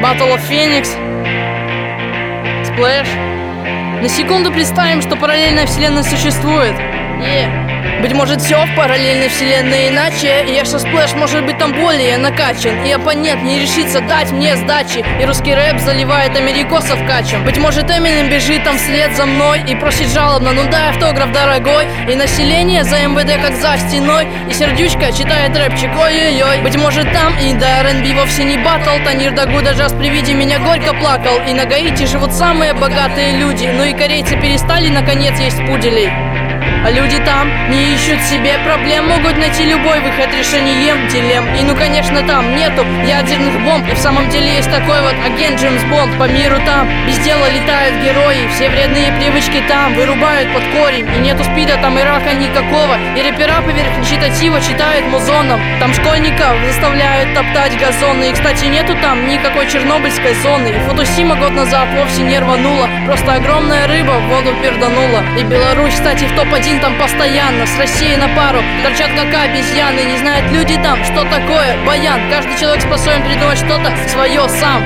Battle of Phoenix, Splash. На секунду представим, что параллельная вселенная существует. Быть может, все в параллельной вселенной иначе. И я со Splash может быть там более накачан. И оппонент не решится дать мне сдачи. И русский рэп заливает америкосов качем. Быть может, Эминем бежит там вслед за мной и просит жалобно: ну дай автограф, дорогой. И население за МВД как за стеной. И сердючка читает рэпчик, ой-ой-ой. Быть может, там и до R&B вовсе не батл. Танир Дагуда Джаз при виде меня горько плакал. И на Гаити живут самые богатые люди. Ну и корейцы перестали наконец есть пуделей. А люди там не ищут себе проблем, могут найти любой выход решением дилемм. И ну конечно там нету ядерных бомб. И в самом деле есть такой вот агент Джеймс Бонд. По миру там без дела летают герои. Все вредные привычки там вырубают под корень. И нету спида там и рака никакого. И рэпера поверх нечитатива читают музоном. Там школьников заставляют топтать газоны. И кстати нету там никакой чернобыльской зоны. И Футусима год назад вовсе не рванула. Просто огромная рыба в воду перданула. И Беларусь, кстати, в топ-1 там постоянно. С Россией на пару торчат как обезьяны. Не знают люди там, что такое баян. Каждый человек способен придумать что-то свое сам.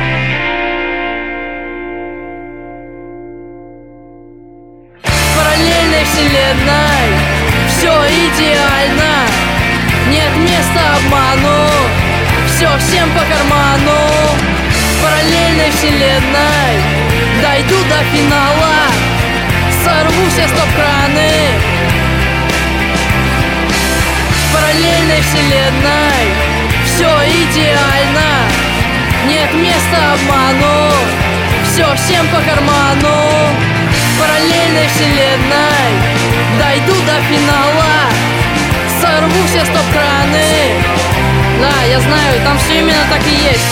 В параллельной вселенной все идеально. Нет места обману. Все всем по карману. В параллельной вселенной дойду до финала. Сорву все стоп-краны. В параллельной вселенной все идеально. Нет места обману. Все всем по карману. В параллельной вселенной дойду до финала. Сорву все стоп-краны. Да, я знаю, там все именно так и есть.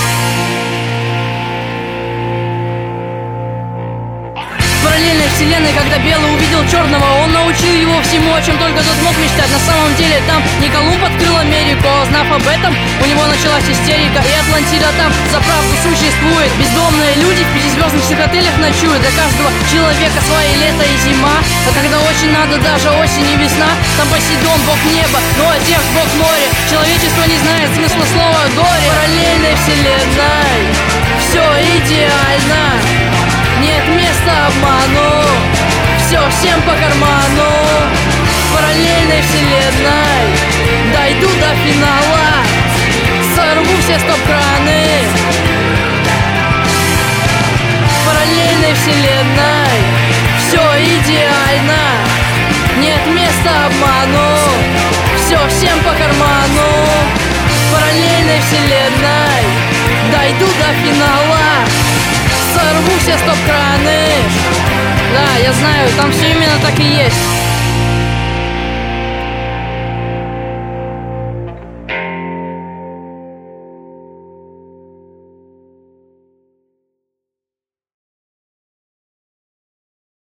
В параллельной вселенной, когда Белый увидел черного, он научил его всему, о чем только тот мог мечтать. На самом деле там не Колумб открыл Америку, а узнав об этом, у него началась истерика. И Атлантида там за правду существует. Бездомные люди в пятизвездочных отелях ночуют. Для каждого человека свои лето и зима. А когда очень надо, даже осень и весна. Там Посейдон, бог неба, ну а Зевс, бог моря. Человечество не знает смысла слова горе. В параллельной вселенной все идеально. Нет места обману. Все всем по карману. В параллельной вселенной дойду до финала. Сорву все стоп-краны. В параллельной вселенной все идеально. Нет места обману. Все всем по карману. В параллельной вселенной дойду до финала. Сорву все стоп-краны. Да, я знаю, там все именно так и есть.